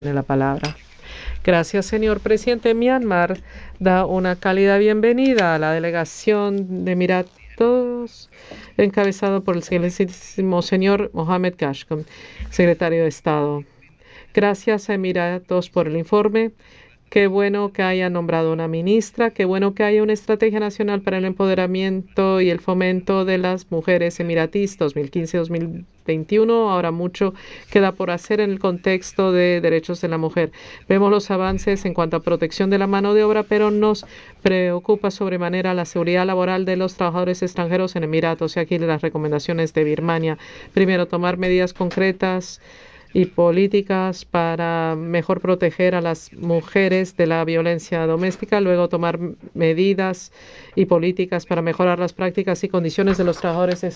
Tiene la palabra. Gracias, señor presidente. Myanmar da una cálida bienvenida a la delegación de Emiratos, encabezado por el excelentísimo señor Mohamed Kashkum, secretario de Estado. Gracias a Emiratos por el informe. Qué bueno que haya nombrado una ministra, qué bueno que haya una estrategia nacional para el empoderamiento y el fomento de las mujeres emiratíes 2015-2021. Ahora mucho queda por hacer en el contexto de derechos de la mujer. Vemos los avances en cuanto a protección de la mano de obra, pero nos preocupa sobremanera la seguridad laboral de los trabajadores extranjeros en Emiratos. Y aquí las recomendaciones de Birmania. Primero, tomar medidas concretas y políticas para mejor proteger a las mujeres de la violencia doméstica, luego tomar medidas y políticas para mejorar las prácticas y condiciones de los trabajadores